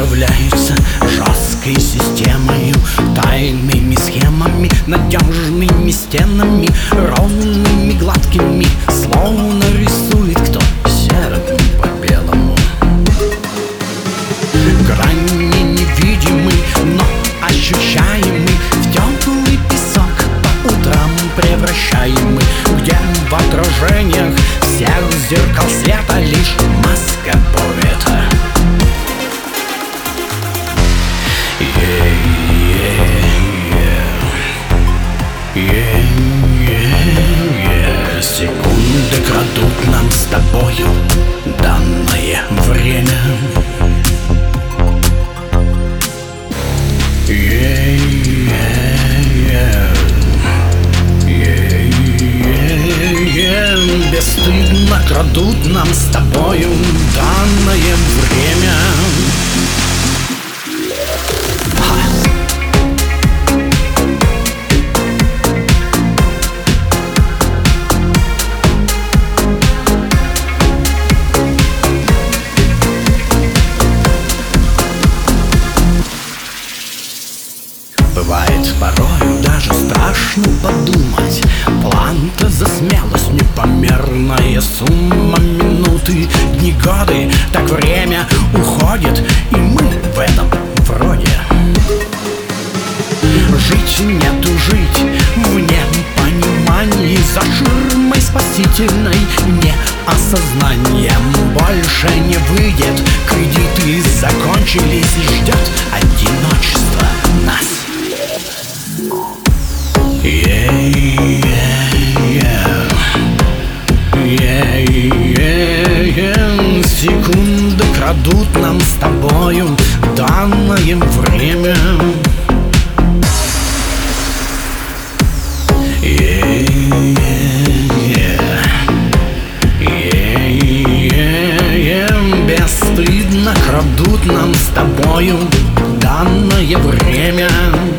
управляется жесткой системой, тайными схемами, надежными стенами, ровными, гладкими, словно рисует кто серым по белому. Грани невидимы, но ощущаемы, в теплый песок по утрам превращаемы, где в отражениях всех зеркал света лишь маска поэта. Секунды крадут нам с тобою данное время. Бесстыдно крадут нам с тобою данное время. Бывает порою даже страшно подумать, план-то за смелость непомерная сумма, минуты, дни, годы, так время уходит, и мы в этом вроде. Жить нету жить в непонимании, за ширмой спасительной неосознанием больше не выйдет, кредиты закончились, ждет одиночество нас. Секунды крадут нам с тобою данное время. Бесстыдно крадут нам с тобою данное время.